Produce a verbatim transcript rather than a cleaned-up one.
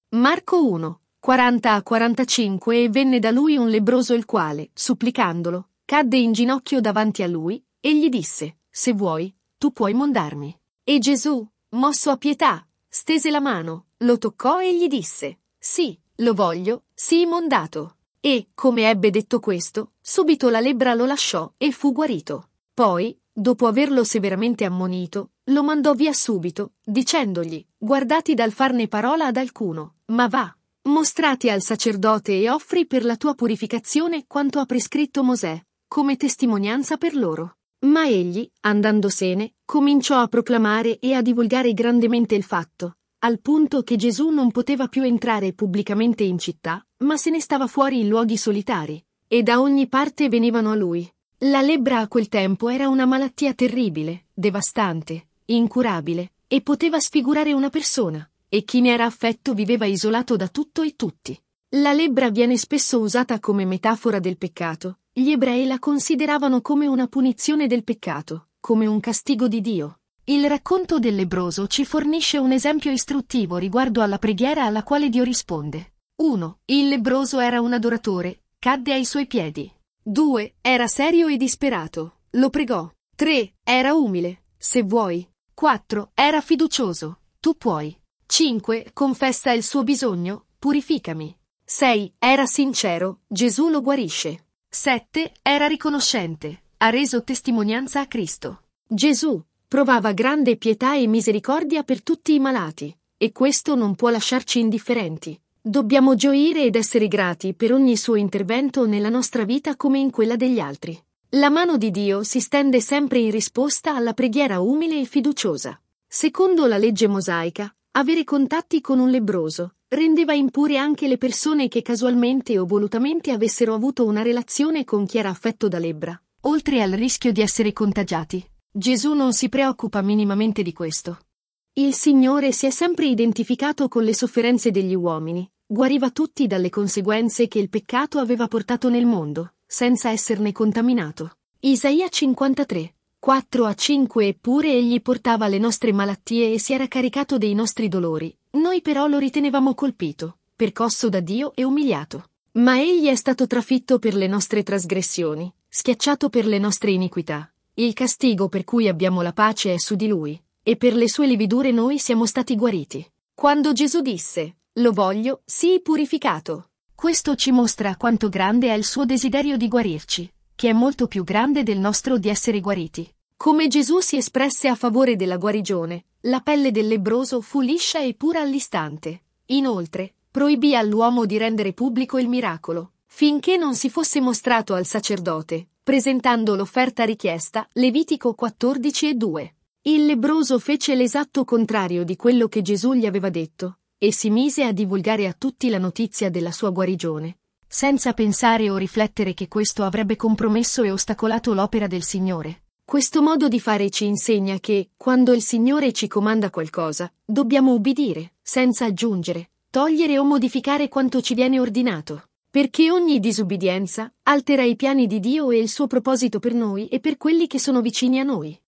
Marco uno, quaranta a quarantacinque E venne da lui un lebbroso il quale, supplicandolo, cadde in ginocchio davanti a lui, e gli disse, se vuoi, tu puoi mondarmi. E Gesù, mosso a pietà, stese la mano, lo toccò e gli disse, sì, lo voglio, sii mondato. E, come ebbe detto questo, subito la lebbra lo lasciò e fu guarito. Poi, dopo averlo severamente ammonito, lo mandò via subito, dicendogli, guardati dal farne parola ad alcuno, ma va, mostrati al sacerdote e offri per la tua purificazione quanto ha prescritto Mosè, come testimonianza per loro. Ma egli, andandosene, cominciò a proclamare e a divulgare grandemente il fatto, al punto che Gesù non poteva più entrare pubblicamente in città, ma se ne stava fuori in luoghi solitari, e da ogni parte venivano a lui. La lebbra a quel tempo era una malattia terribile, devastante, incurabile, e poteva sfigurare una persona, e chi ne era affetto viveva isolato da tutto e tutti. La lebbra viene spesso usata come metafora del peccato. Gli ebrei la consideravano come una punizione del peccato, come un castigo di Dio. Il racconto del lebbroso ci fornisce un esempio istruttivo riguardo alla preghiera alla quale Dio risponde. uno. Il lebbroso era un adoratore, cadde ai suoi piedi. due. Era serio e disperato, lo pregò. tre. Era umile, se vuoi. quattro. Era fiducioso, tu puoi. cinque. Confessa il suo bisogno, purificami. sei. Era sincero, Gesù lo guarisce. sette. Era riconoscente, ha reso testimonianza a Cristo. Gesù provava grande pietà e misericordia per tutti i malati, e questo non può lasciarci indifferenti. Dobbiamo gioire ed essere grati per ogni suo intervento nella nostra vita come in quella degli altri. La mano di Dio si stende sempre in risposta alla preghiera umile e fiduciosa. Secondo la legge mosaica, avere contatti con un lebbroso rendeva impure anche le persone che casualmente o volutamente avessero avuto una relazione con chi era affetto da lebbra, oltre al rischio di essere contagiati. Gesù non si preoccupa minimamente di questo. Il Signore si è sempre identificato con le sofferenze degli uomini, guariva tutti dalle conseguenze che il peccato aveva portato nel mondo, senza esserne contaminato. Isaia cinquantatré, quattro a cinque Eppure egli portava le nostre malattie e si era caricato dei nostri dolori, noi però lo ritenevamo colpito, percosso da Dio e umiliato. Ma egli è stato trafitto per le nostre trasgressioni, schiacciato per le nostre iniquità. Il castigo per cui abbiamo la pace è su di lui, e per le sue lividure noi siamo stati guariti. Quando Gesù disse, lo voglio, sii purificato. Questo ci mostra quanto grande è il suo desiderio di guarirci, che è molto più grande del nostro di essere guariti. Come Gesù si espresse a favore della guarigione, la pelle del lebbroso fu liscia e pura all'istante. Inoltre, proibì all'uomo di rendere pubblico il miracolo, finché non si fosse mostrato al sacerdote, presentando l'offerta richiesta, Levitico quattordici e due. Il lebbroso fece l'esatto contrario di quello che Gesù gli aveva detto, e si mise a divulgare a tutti la notizia della sua guarigione, senza pensare o riflettere che questo avrebbe compromesso e ostacolato l'opera del Signore. Questo modo di fare ci insegna che, quando il Signore ci comanda qualcosa, dobbiamo ubbidire, senza aggiungere, togliere o modificare quanto ci viene ordinato. Perché ogni disubbidienza altera i piani di Dio e il suo proposito per noi e per quelli che sono vicini a noi.